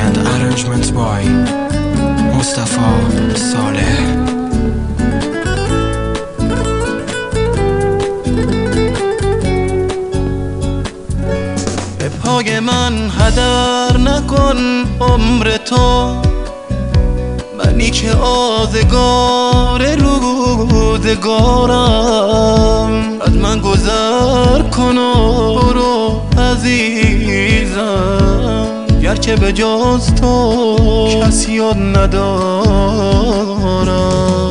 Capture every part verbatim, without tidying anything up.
and arrangements by Mustafa Saleh. به پای من هدر نکن عمر تو، منی که آزگار روزگارم. از من گذر کن و برو عزیزم، گرچه به جز تو کسی یاد ندارم.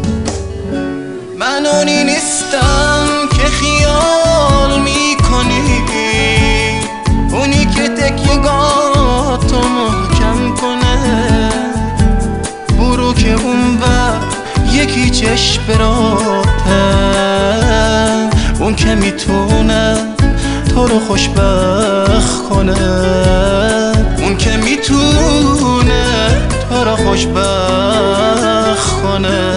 من اونی نیستم که خیال میکنی، اونی که تکیه‌گاهتو محکم کنه. برو که اون بر یکی چشم براته، اون که میتونه تو رو خوشبخت کنه. اون که میتونه تو رو خوشبخت کنه.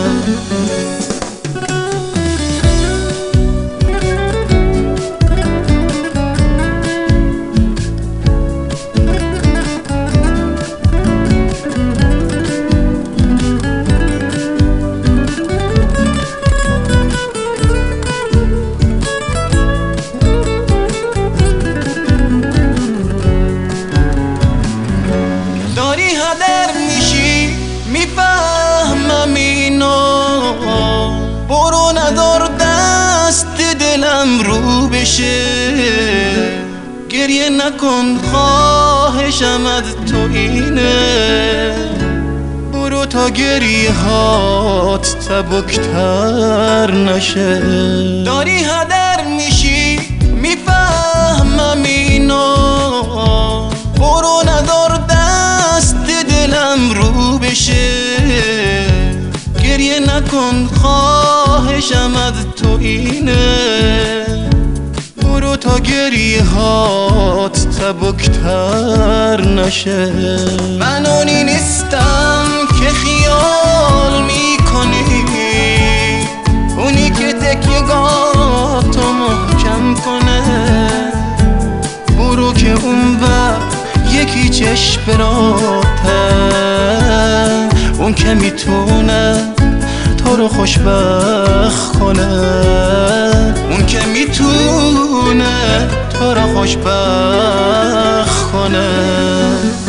میفهمم اینو، برو ندار دست دلم رو بشه. گریه نکن خواهشم از تو اینه، برو تا گریه هات سبکتر نشه. داری هدر میشی میفهمم اینو، برو ندار دست دلم رو بشه. گریه نکن خواهشم از تو اینه، برو تا گریه هات سبکتر نشه. من اونی نیستم که خیال میکنی، اونی که تکیه‌گاهتو محکم کنه. برو که اون بر یکی چشم براته، اون که میتونه تو رو خوشبخت کنه. اون که میتونه تو رو خوشبخت کنه.